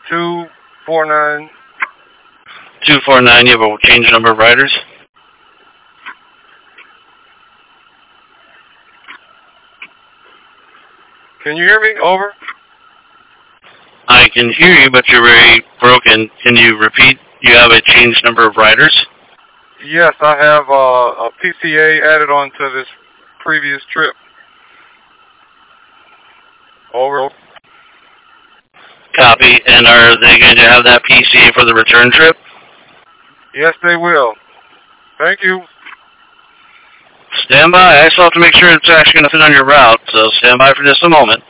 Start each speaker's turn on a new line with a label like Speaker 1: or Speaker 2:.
Speaker 1: 249.
Speaker 2: 249, you have a change number of riders?
Speaker 1: Can you hear me? Over.
Speaker 2: I can hear you, but you're very broken. Can you repeat? You have a change number of riders?
Speaker 1: Yes, I have a PCA added on to this previous trip. Over.
Speaker 2: Copy. And are they going to have that PCA for the return trip?
Speaker 1: Yes, they will. Thank you.
Speaker 2: Stand by. I still have to make sure it's actually going to fit on your route, so stand by for just a moment.